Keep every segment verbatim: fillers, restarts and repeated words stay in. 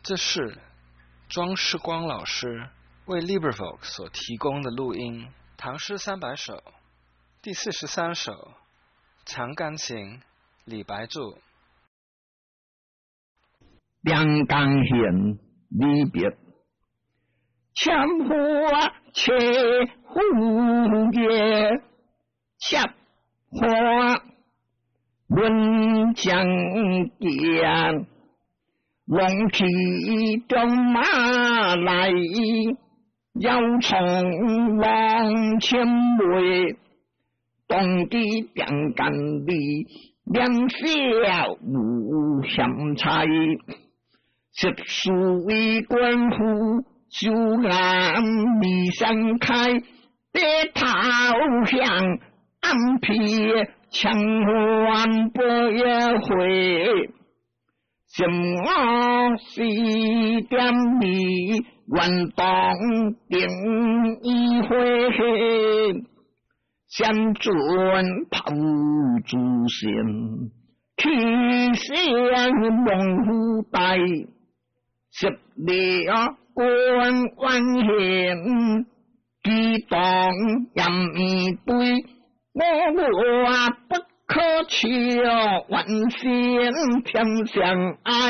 这是庄世光老师为 LibriVox 所提供的录音，唐诗三百首第四十三首《长干行》，李白著。 两江县离别，千花且蝴蝶，恰花论江边，龙骑中马来，要从往前回，东地边干里，两小无相猜。十数为官府，修安离山开，别头向安皮，强还不也回。什么西点里，远东定一回，相准抛诸仙，去向龙虎带。十了官万险，激动任一对，我话不可求，万仙天相爱。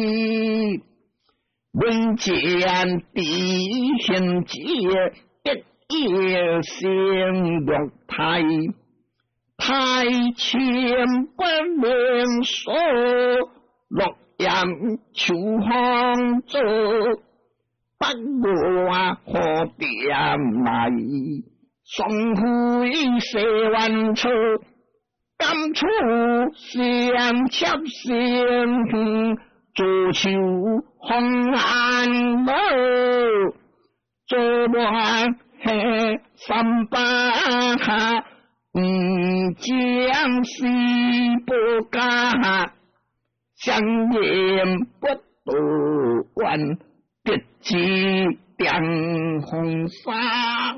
人间地仙界，一夜仙落台，台前不能说落。杨秋风走，不过河边来，双飞四万尺，甘出相插线，足球红岸路，做乱黑三八下，嗯，江西不干。相言不渡关，别起点红纱。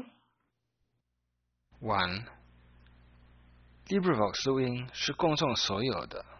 完。LibriVox 录音是公众所有的。